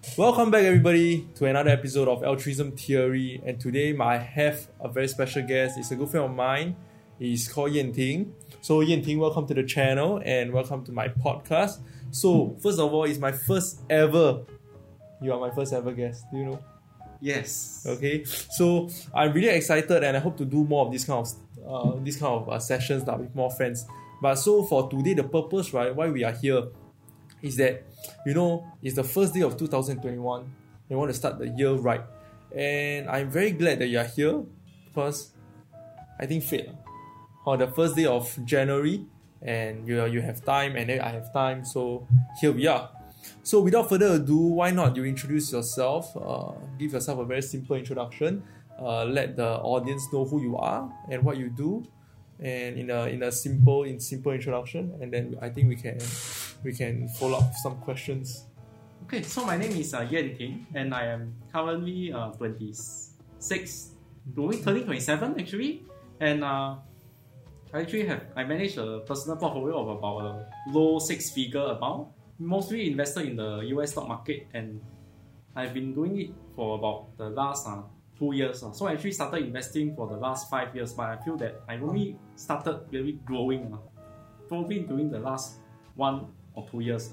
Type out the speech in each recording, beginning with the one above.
Welcome back, everybody, to another episode of Altruism Theory. And today, I have a very special guest. It's a good friend of mine. He's called Yan Ting. So, Yan Ting, welcome to the channel and welcome to my podcast. So, first of all, it's my first ever. You are my first ever guest. Do you know? Yes. Okay. So, I'm really excited and I hope to do more of this kind of sessions with more friends. But so for today, the purpose, right, why we are here is that, it's the first day of 2021. We want to start the year right. And I'm very glad that you are here because I think fate. On the first day of January, and you have time, and then I have time, so here we are. So without further ado, why not you introduce yourself, give yourself a very simple introduction, let the audience know who you are and what you do, and in a simple introduction, and then I think we can follow up some questions. Okay, so my name is Yan Ting, and I am currently 26, turning 27 actually, and I manage a personal portfolio of about a low six-figure amount, mostly invested in the US stock market, and I've been doing it for about the last 2 years. So I actually started investing for the last 5 years, but I feel that I only started really growing probably during the last 1 or 2 years.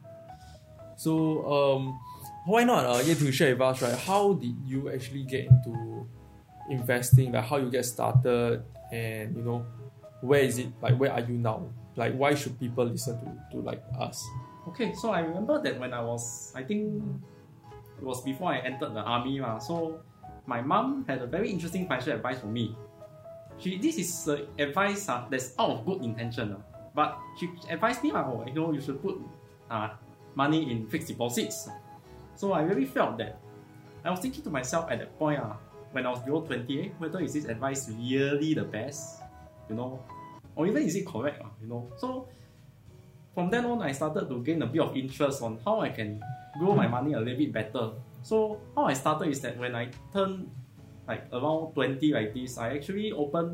So why not Yan to share with us, right? How did you actually get into investing? Like how you get started, and where is it? Like where are you now? Like why should people listen to like us? Okay, so I remember that when I think it was before I entered the army. So my mom had a very interesting financial advice for me. This is advice that's out of good intention. But she advised me, you should put money in fixed deposits. So I really felt that I was thinking to myself at that point, when I was below 20, whether is this advice really the best, or even is it correct, So from then on, I started to gain a bit of interest on how I can grow my money a little bit better. So how I started is that when I turned like around 20 like this, I actually opened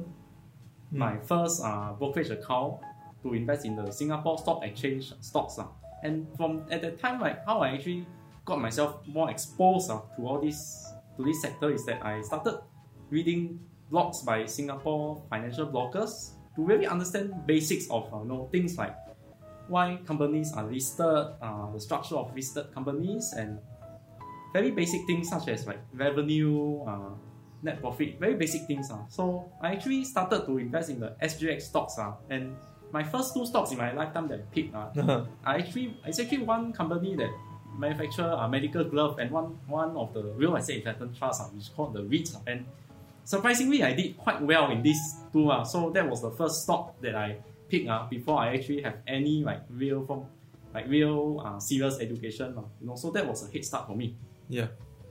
my first brokerage account to invest in the Singapore Stock Exchange stocks. And from at that time, like how I actually got myself more exposed to this sector is that I started reading blogs by Singapore financial bloggers to really understand basics of things like why companies are listed, the structure of listed companies, and very basic things such as like revenue, net profit, very basic things. So I actually started to invest in the SGX stocks, and my first 2 stocks in my lifetime that I picked, it's actually one company that manufacture medical glove, and one of the real estate investment trusts, which is called the REITs. And surprisingly, I did quite well in these 2. So that was the first stock that I picked before I actually have any real serious education. So that was a head start for me. Yeah.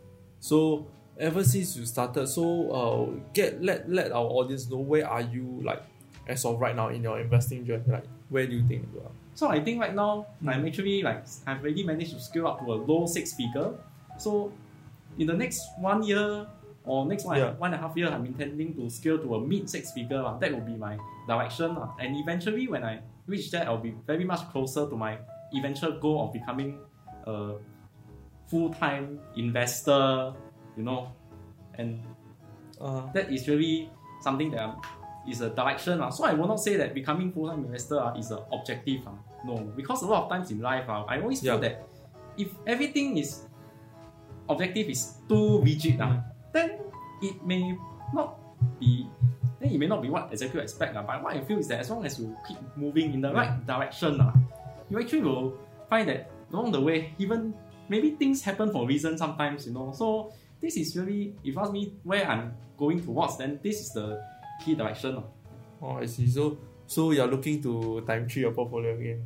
So ever since you started, so let our audience know where are you as of right now in your investing journey. Like where do you think you are? So I think right now I'm actually I've already managed to scale up to a low 6-figure. So in the next 1 year or next 1.5 years, I'm intending to scale to a mid 6-figure. That will be my direction. And eventually when I reach that, I'll be very much closer to my eventual goal of becoming a full-time investor, and that is really something that is a direction. So I will not say that becoming full-time investor is an objective. No, because a lot of times in life, I always feel that if everything is objective is too rigid, then it may not be what exactly you expect. But what I feel is that as long as you keep moving in the right direction, you actually will find that along the way, even maybe things happen for a reason sometimes, So this is really, if you ask me where I'm going towards, then this is the key direction. Oh, I see. So you're looking to time 3 your portfolio again.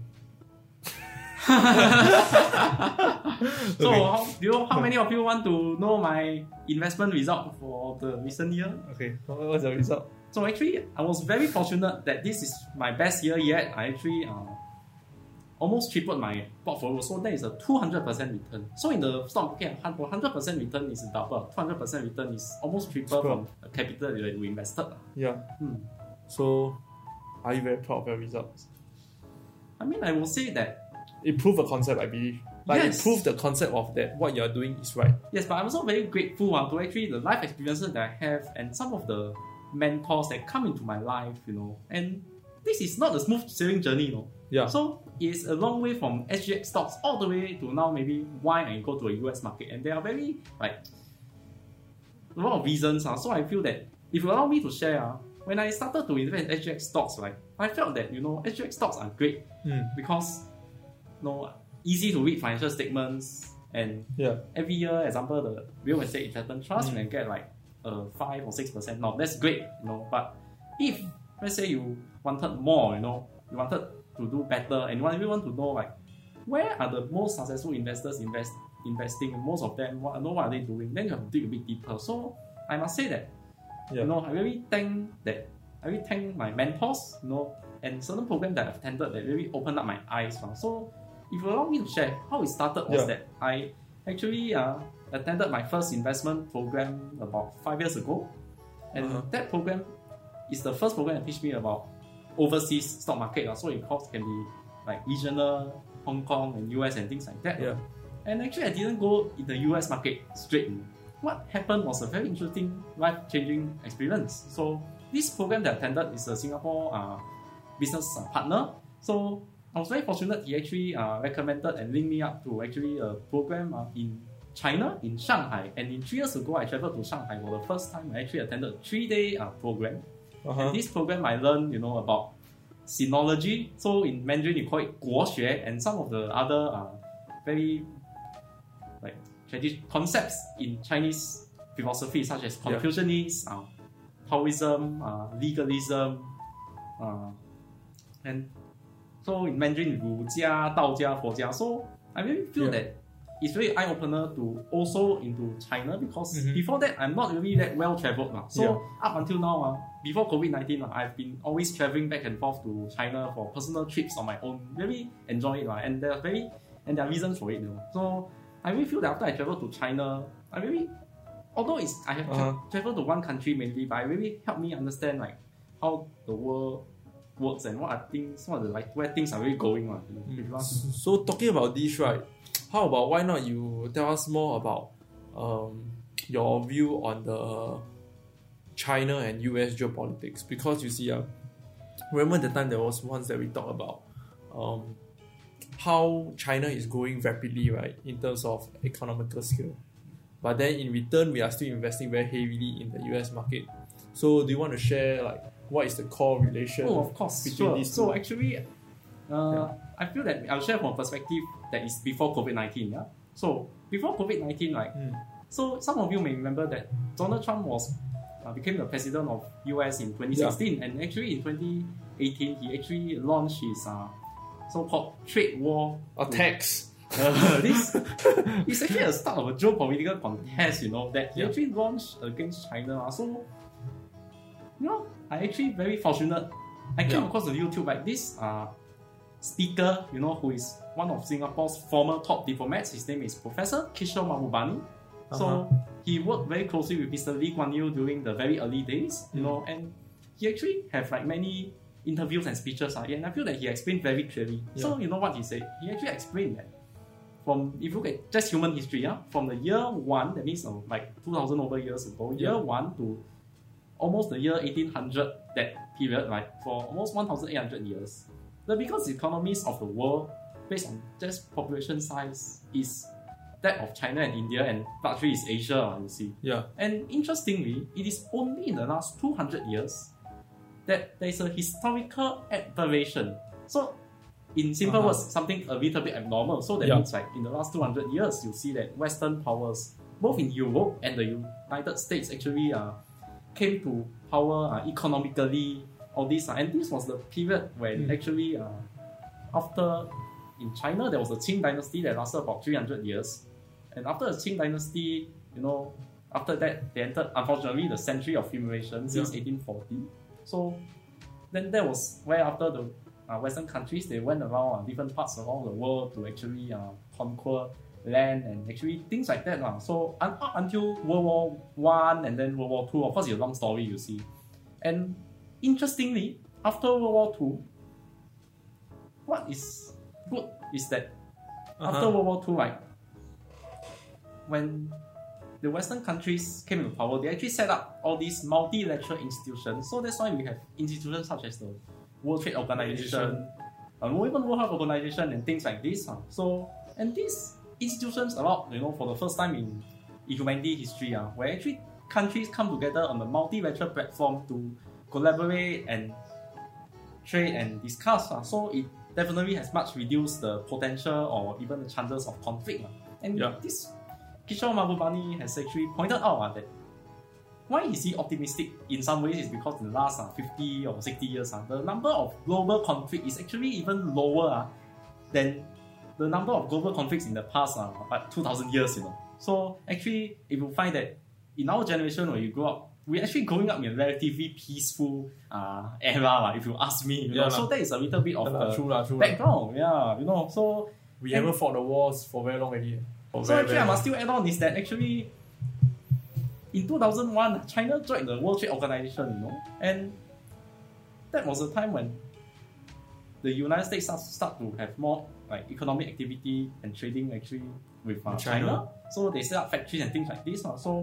So how many of you want to know my investment result for the recent year? Okay, what's the result? So actually, I was very fortunate that this is my best year yet. I actually almost tripled my portfolio, so that is a 200% return. So in the stock market, 100% return is double. 200% return is almost triple from the capital that we invested. Yeah. So, are you very proud of your results? I mean, I will say that it proved a concept, I believe. Like Yes. it proves the concept of that what you're doing is right. Yes, but I'm also very grateful to actually the life experiences that I have and some of the mentors that come into my life, And this is not a smooth sailing journey, Yeah. So it's a long way from SGX stocks all the way to now maybe why I go to a US market. And there are very a lot of reasons. So I feel that if you allow me to share, when I started to invest in SGX stocks, I felt that SGX stocks are great because easy to read financial statements, and every year, example, the real estate investment trust, you can get 5 or 6%. Now that's great, But if let's say you wanted more, you wanted to do better, and you really want to know where are the most successful investors investing, and most of them what are they doing, then you have to dig a bit deeper. So I must say that I really thank my mentors, and certain programs that I've attended that really opened up my eyes. So if you allow me to share how it started was that I actually attended my first investment program about 5 years ago, and that program is the first program that teach me about overseas stock market. So it can be regional, Hong Kong and US and things like that. And actually I didn't go in the US market straight. What happened was a very interesting, life-changing experience. So this program that I attended is a Singapore business partner. So I was very fortunate. He actually recommended and linked me up to actually a program in China, in Shanghai. And 3 years ago, I traveled to Shanghai for the first time. I actually attended a 3-day program. And this program I learned, about sinology. So in Mandarin, you call it 国学, and some of the other very concepts in Chinese philosophy, such as Confucianism, Taoism, legalism, and so in Mandarin, 儒家, 道家, 佛家. So I really feel that it's very eye-opener to also into China, because before that, I'm not really that well-traveled. So up until now, before COVID-19, I've been always traveling back and forth to China for personal trips on my own. Really enjoy it, and there are reasons for it. So I really feel that after I traveled to China, although I have traveled to one country mainly, but it really helped me understand how the world works and what are the where things are really going on. So talking about this, right? How about why not you tell us more about your view on the China and US geopolitics? Because you see, remember the time there was once that we talked about how China is growing rapidly, right, in terms of economical scale. But then in return, we are still investing very heavily in the US market. So do you want to share what is the core relation of course, between these two? So actually, I feel that I'll share from a perspective that is before COVID-19. So before COVID-19, so some of you may remember that Donald Trump became the president of US in 2016, and actually in 2018 he actually launched his so-called trade war attacks. This is actually a start of a geopolitical contest, that he actually launched against China. So, I actually very fortunate. I came across on YouTube this speaker, who is one of Singapore's former top diplomats. His name is Professor Kishore Mahbubani. So he worked very closely with Mr. Lee Kuan Yew during the very early days, and he actually have many interviews and speeches, and I feel that he explained very clearly. So you know what he said? He actually explained that if you look at just human history, from the year 1, that means 2,000 over years ago, year 1 to almost the year 1800, that period, for almost 1,800 years, the biggest economies of the world, based on just population size, is that of China and India, and largely is Asia, you see. And interestingly, it is only in the last 200 years that there is a historical aberration. So, in simple words, something a little bit abnormal. So that means in the last 200 years, you see that Western powers, both in Europe and the United States, actually came to power economically. All this, and this was the period when actually after in China there was a Qing dynasty that lasted about 300 years, and after the Qing dynasty, after that they entered, unfortunately, the century of humiliation since 1840. So then that was where after the Western countries, they went around different parts around the world to actually conquer land and actually things like that. So up until World War I and then World War II, of course it's a long story, you see. And interestingly, after World War II, what is good is that after World War II, right, when the Western countries came into power, they actually set up all these multilateral institutions. So that's why we have institutions such as the World Trade Organization, even World Health Organization, and things like this. So, and these institutions allowed, for the first time in humanity history, where actually countries come together on a multilateral platform to collaborate and trade and discuss. So it definitely has much reduced the potential or even the chances of conflict. And this Kishore Mahbubani has actually pointed out that why is he optimistic in some ways is because in the last 50 or 60 years, the number of global conflict is actually even lower than the number of global conflicts in the past, like 2,000 years, So actually, if you find that in our generation when you grow up, we're actually growing up in a relatively peaceful era, if you ask me. So that is a little bit of true background. So we haven't fought the wars for very long already. So actually, I must still add on is that actually in 2001, China joined the World Trade Organization, and that was a time when the United States start to have more like economic activity and trading actually with China. So they set up factories and things like this. So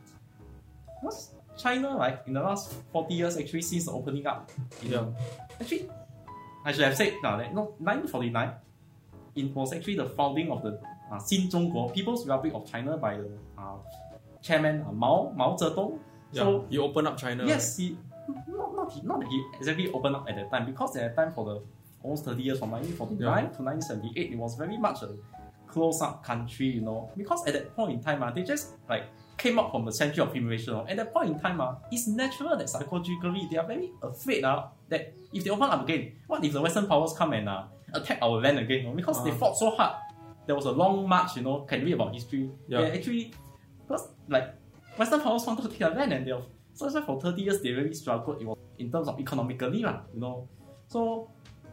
China, like in the last 40 years, actually since the opening up, actually I should have said that 1949, it was actually the founding of the Xinzhongguo People's Republic of China by the chairman Mao Zedong. So he opened up China. Yes, not that he exactly opened up at that time, because at that time for the almost 30 years from 1949 to 1978, it was very much a close-up country, because at that point in time, they just like came up from the century of innovation. At that point in time, it's natural that psychologically they are very afraid that if they open up again, what if the Western powers come and attack our land again? Because they fought so hard. There was a long march, can read about history. They actually, because like Western powers wanted to take their land, and so that's why for 30 years they really struggled. It was in terms of economically, So,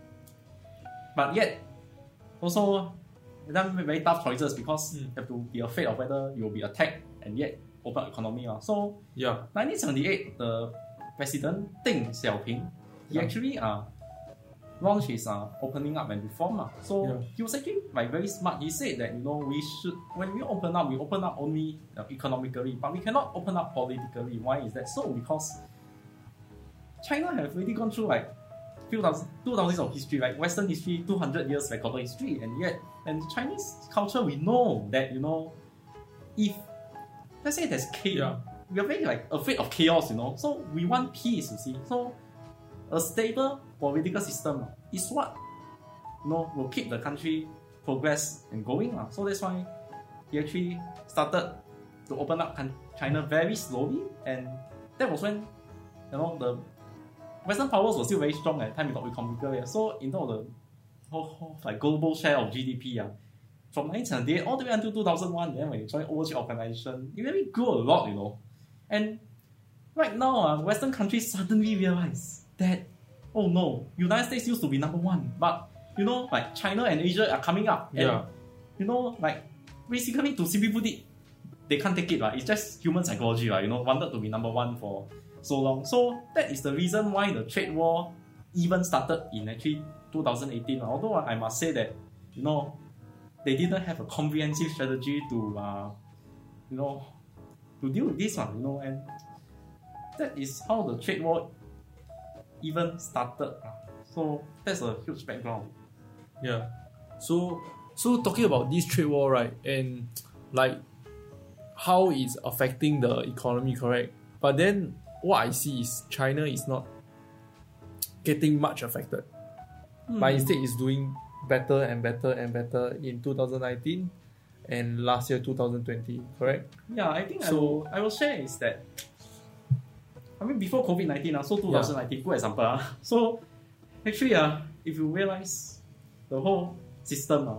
but yet also them very tough choices, because you have to be afraid of whether you will be attacked and yet open economy. So 1978, the president Deng Xiaoping, he actually launched his opening up and reform. So he was actually like very smart. He said that we should, when we open up only economically, but we cannot open up politically. Why is that so? Because China have already gone through like 2,000 of history, like Western history, 200 years recorded history, and Chinese culture, we know that if let's say there's chaos, we are very like afraid of chaos, So we want peace, you see. So a stable political system is what will keep the country progress and going. So that's why he actually started to open up China very slowly, and that was when the Western powers were still very strong at the time without economical. So in terms of the whole like global share of GDP, from 1978 all the way until 2001, then when you joined World Trade Organization, it really grew a lot, And right now, Western countries suddenly realize that, oh no, United States used to be number one, but like China and Asia are coming up, and like basically to simply put it, they can't take it, right? It's just human psychology, right? Wanted to be number one for so long. So that is the reason why the trade war even started in actually 2018. Although I must say that they didn't have a comprehensive strategy to deal with this one, and that is how the trade war even started. So that's a huge background. So talking about this trade war, right, and like how it's affecting the economy, correct? But then what I see is China is not getting much affected, but instead is doing better and better and better in 2019 and last year 2020, correct? I think so. I will share is that before COVID-19, so 2019, good example. So actually, if you realize the whole system,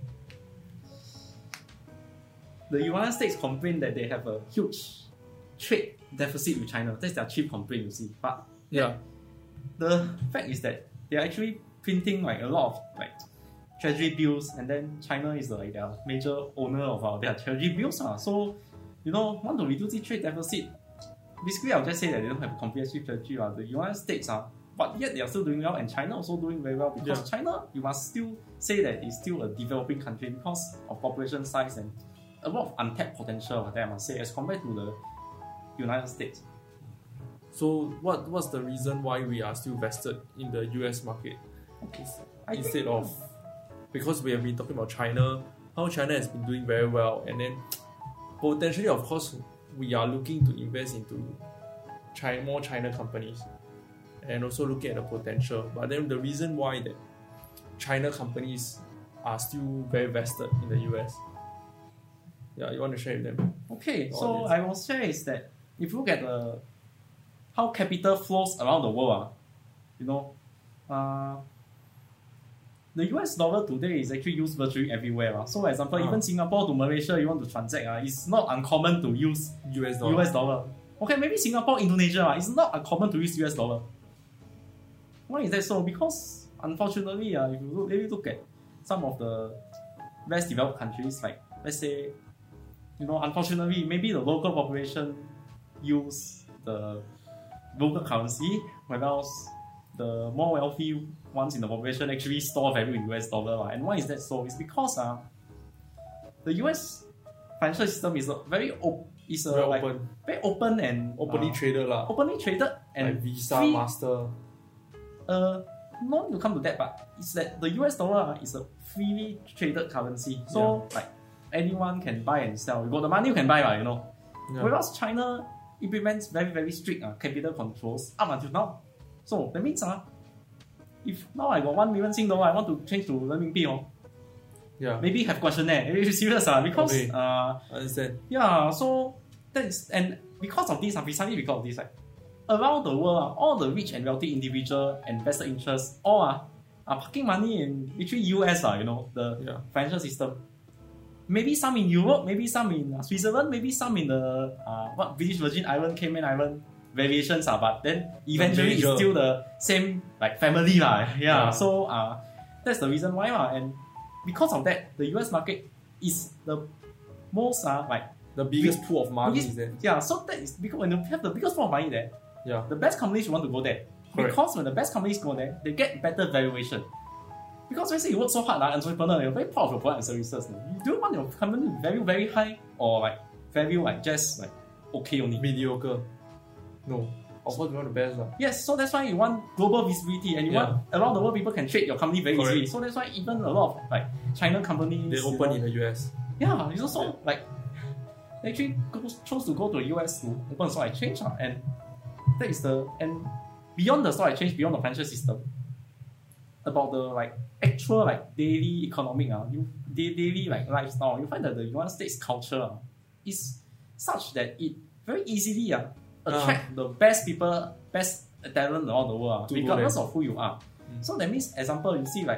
the United States complained that they have a huge trade deficit with China. That's their chief complaint, you see. But the fact is that they're actually printing like a lot of like treasury bills, and then China is like their major owner of their treasury bills. So want to reduce the trade deficit. Basically, I'll just say that they don't have a comprehensive strategy. The United States but yet they are still doing well, and China also doing very well because China, you must still say that it's still a developing country because of population size and a lot of untapped potential, that I must say, as compared to the United States. So what's the reason why we are still vested in the US market instead of, because we have been talking about China, how China has been doing very well, and then potentially, of course, we are looking to invest into more China companies and also looking at the potential. But then the reason why that China companies are still very vested in the US. Yeah, you want to share with them? Okay, so I will share is that if you look at how capital flows around the world, the US dollar today is actually used virtually everywhere. So, for example, even Singapore to Malaysia, you want to transact, it's not uncommon to use US dollar. Okay, maybe Singapore, Indonesia, it's not uncommon to use US dollar. Why is that so? Because, unfortunately, if you look at some of the less developed countries, like, let's say, unfortunately, maybe the local population use the local currency, whereas the more wealthy ones in the population actually store value in US dollar. And why is that so? It's because the US financial system is very open and openly traded and like Visa, free. Master. No, you come to that, but it's that the US dollar is a freely traded currency. So like anyone can buy and sell. You got the money, you can buy, Yeah. Whereas China implements very, very strict capital controls up until now. So that means if now I got 1 million Sing dollar, I want to change to renminbi, maybe have questionnaire. Maybe it's serious, because understand. Yeah, so that's, and because of this, precisely because of this, around the world, all the rich and wealthy individual and vested interests all are parking money in literally US, the financial system. Maybe some in Europe, maybe some in Switzerland, maybe some in the British Virgin Island, Cayman Island variations, but then eventually it's still the same family, So that's the reason why, and because of that, the US market is the most the biggest pool of money is there. Yeah, so that is because when you have the biggest pool of money there, the best companies want to go there. Correct. Because when the best companies go there, they get better valuation. Because let's say you work so hard, entrepreneur, you're very proud of your product and services. You don't want your company to value very high or value just okay only. Mediocre. No. Of course, we want the best. Yes, so that's why you want global visibility and you want around the world people can trade your company very easily. So that's why even a lot of China companies, they open in the US. Yeah, it's also they actually chose to go to the US to open a stock exchange, and that is and beyond the stock exchange, beyond the financial system, about the actual daily economic daily lifestyle, you find that the United States culture is such that it very easily attract the best people, best talent around the world, regardless of who you are. So that means, example, you see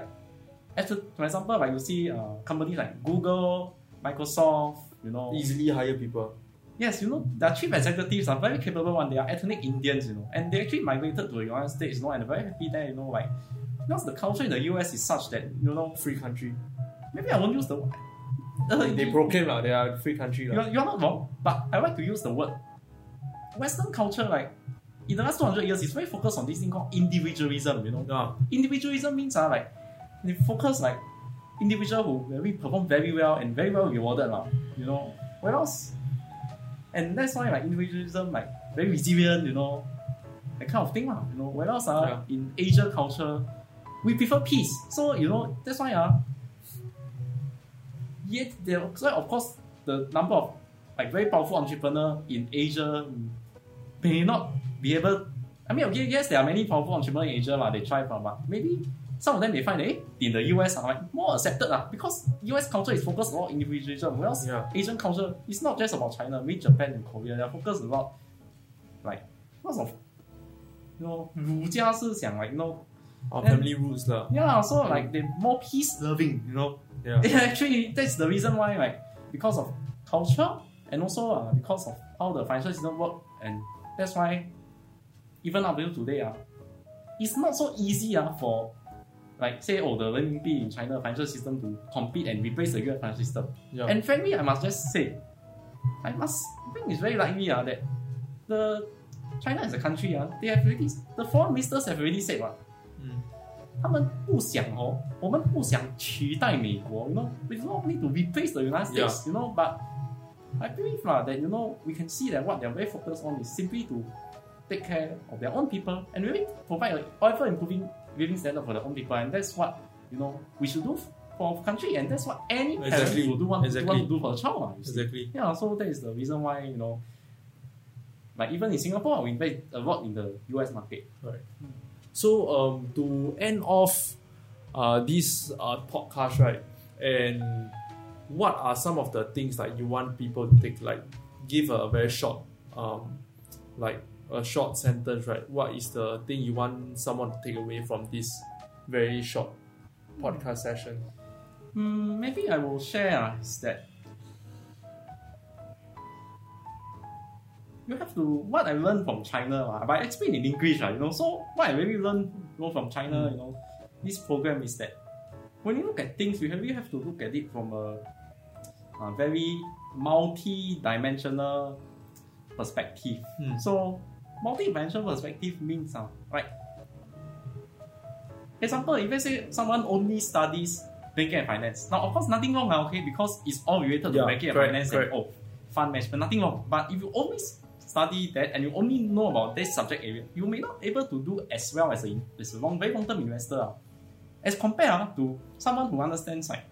for example, you see companies like Google, Microsoft, easily hire people. Yes, their chief executives are very capable one. They are ethnic Indians, and they actually migrated to the United States, and they're very happy there, because the culture in the US is such that, free country. Maybe I won't use the word. They proclaim they are a free country. You're not wrong, but I like to use the word. Western culture, in the last 200 years, is very focused on this thing called individualism, Individualism means they focus individual who perform very well and very well rewarded, Whereas, and that's why individualism very resilient, that kind of thing, Whereas in Asia culture, we prefer peace. So that's why yet so of course the number of very powerful entrepreneurs in Asia may not be able. I mean, okay, yes, there are many powerful entrepreneurs in Asia, they try from, but maybe some of them they find in the US are more accepted because US culture is focused a lot on individualism, whereas Asian culture is not just about China, maybe Japan and Korea, they are focused a lot lots of 儒家思想 family roots Yeah, so they're more peace loving, Actually, that's the reason why because of culture and also because of how the financial system works, and that's why even up until today it's not so easy for say the renminbi in China financial system to compete and replace the US financial system. And frankly, I must just say, I think it's very likely that the China as a country, they have already, the foreign ministers have already said what? 他们不想我们不想取代美国 we do not need to replace the United States, but I believe that, we can see that what they're very focused on is simply to take care of their own people and really provide an ever improving living standard for their own people, and that's what, we should do for our country, and that's what any parent would want to do for a child. Exactly. Yeah, so that is the reason why, like even in Singapore, we invest a lot in the US market. Right. So to end off this podcast, right, and what are some of the things that you want people to take, like give a very short, like a short sentence, right? What is the thing you want someone to take away from this very short podcast session? Maybe I will share is that you have to, what I learned from China, but I explain in English, so what I really learned from China, this program is that when you look at things, you really have to look at it from a very multi-dimensional perspective. So multi-dimensional perspective means, right? Example, if let's say someone only studies banking and finance, now of course nothing wrong, okay, because it's all related to banking and finance and fund management, nothing wrong. But if you only study that and you only know about this subject area, you may not be able to do as well as a very long-term investor, as compared to someone who understands like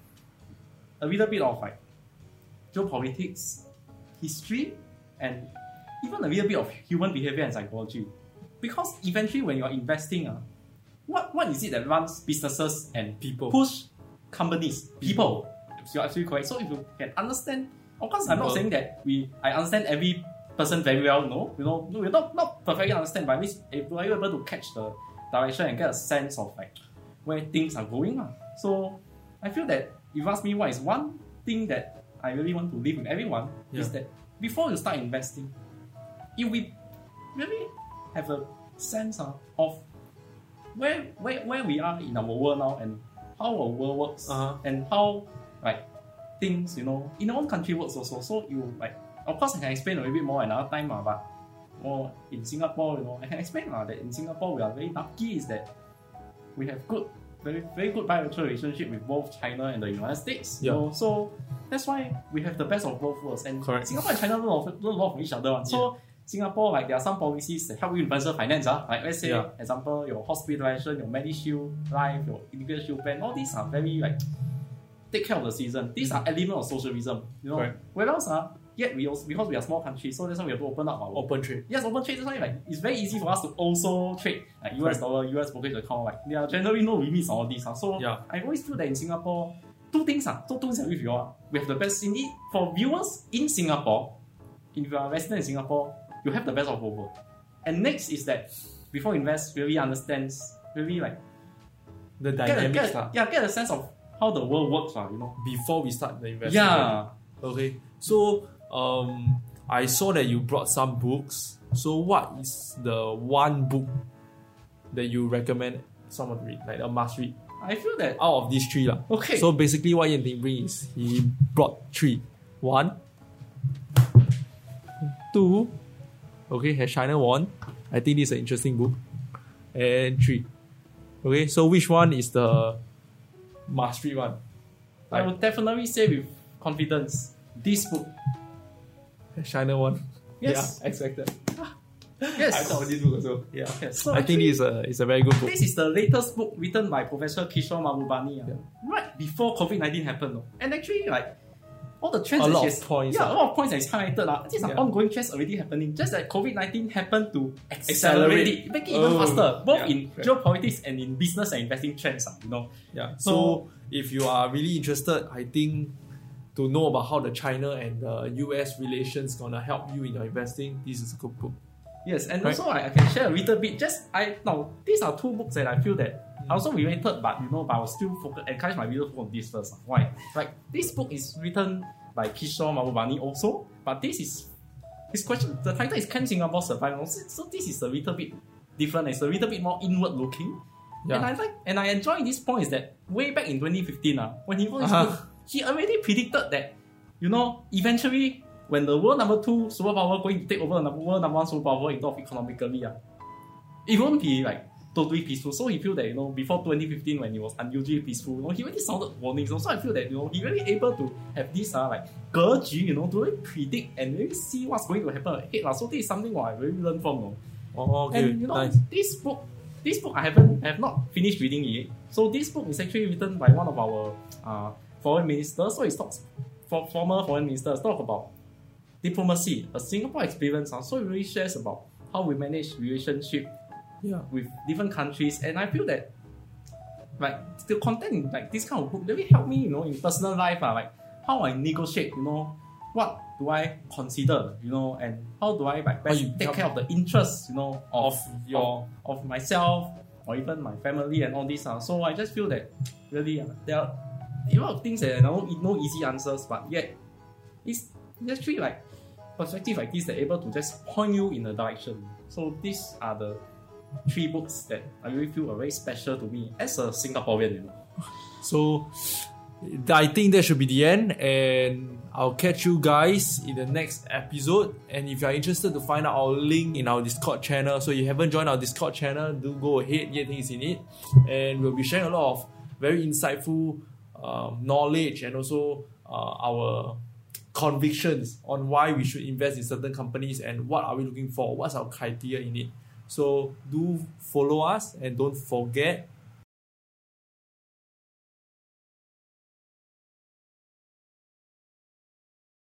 a little bit of like geopolitics, history, and even a little bit of human behavior and psychology. Because eventually when you're investing, what is it that runs businesses and People. push companies? People. You're absolutely correct. So if you can understand, of course I'm not saying that I understand every person very well, no. We're not perfectly understand, but at least if we are able to catch the direction and get a sense of like where things are going. So I feel that if you ask me what is one thing that I really want to leave with everyone, is that before you start investing, if we really have a sense of where we are in our world now and how our world works, and how like things in our own country works also. So you like, of course I can explain a little bit more another time, but more in Singapore, I can explain that in Singapore we are very lucky is that we have very, very good bilateral relationship with both China and the United States. So that's why we have the best of both worlds. And Singapore and China learn a lot from each other. So Singapore, like there are some policies that help you in personal finance. Like let's say, example, your hospitalization, your MediShield Life, your Individual Shield Plan, all these are very like take care of the citizen. These are elements of socialism. Whereas yet we also, because we are a small country, so that's why we have to open up our open trade. Yes, open trade. That's why like it's very easy for us to also trade like US dollar, US brokerage account. Like there are generally no limits on all these. So I always feel that in Singapore, two things. With you all. We have the best in it for viewers in Singapore. If you are a resident in Singapore, you have the best of both worlds. And next is that before you invest, really understands really like the dynamics. Get a sense of how the world works. Before we start the investment. Okay. So I saw that you brought some books. So what is the one book that you recommend someone to read, like a must read? I feel that out of these three. Okay. So basically what Yan Ting bring is he brought three. 1, 2, okay, has China won? I think this is an interesting book. And 3. Okay, so which one is the must read one? I would definitely say with confidence, this book. Has China won? Yes. Yeah, expected. Yes. I thought of this book also. Yeah. Yes. So I think this is a very good book. This is the latest book written by Professor Kishore Mahbubani. Right before COVID-19 happened. And actually, like, all the trends a lot of points that is highlighted. These are ongoing trends already happening. Just that COVID-19 happened to accelerate it, make it even faster, both in geopolitics and in business and investing trends. Yeah. So if you are really interested, I think to know about how the China and the US relations gonna help you in your investing, this is a good book. Yes, and also I can share a little bit. These are two books that I feel that are also related, but but I will still encourage my readers to focus on this first. Why? Like this book is written by Kishore Mahbubani also, but this is his question. The title is "Can Singapore Survive?" So this is a little bit different. It's a little bit more inward looking. Yeah. And I enjoy this point is that way back in 2015, when he wrote this book, he already predicted that eventually when the world number 2 superpower going to take over the world number 1 superpower in terms of economically, it won't be like totally peaceful. So he feel that, before 2015 when it was unusually peaceful, he really sounded warnings. So I feel that, he really able to have this like 格局, to really predict and really see what's going to happen ahead. So this is something what I really learned from. Oh, okay. And nice. This book I have not finished reading it. So this book is actually written by one of our foreign ministers. So it talks for former foreign ministers talk about diplomacy, a Singapore experience. So it really shares about how we manage relationship with different countries. And I feel that like the content in like this kind of book really helped me, in personal life, like how I negotiate, what do I consider, and how do I like best take care of the interests, of myself or even my family and all this. So I just feel that really there are a lot of things that no easy answers, but yet it's actually like perspective like this that able to just point you in a direction. So these are the 3 books that I really feel are very special to me as a Singaporean. So I think that should be the end, and I'll catch you guys in the next episode. And if you're interested to find out our link in our Discord channel, so you haven't joined our Discord channel, do go ahead, Yet is in it, and we'll be sharing a lot of very insightful knowledge and also our convictions on why we should invest in certain companies and what are we looking for, what's our criteria in it. So do follow us and don't forget